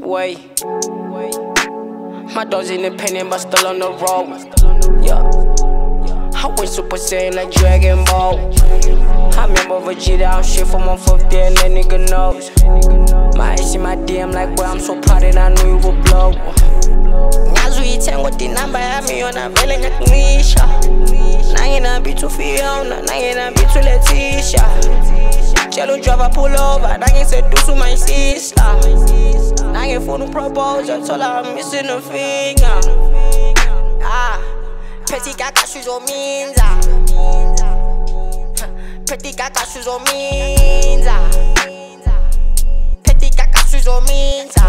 Wait. My dog's independent but still on the road. Yeah. I went Super Saiyan like Dragon Ball. I remember Vegeta, I'm shit from 150 and that nigga knows. My ass in my DM like, boy, I'm so proud and I knew you would blow. Nyazuiten with the number, I'm on a vele ngaknisha. Nangina bitu Fiona, nangina bitu Leticia. Jello driver pull over, nangin said do to my sister. Nangin phone propose, I told her I'm missing a finger. Petit caca, je suis au Minza. Petit caca, je suis au Minza. Petit caca, je suis au Minza.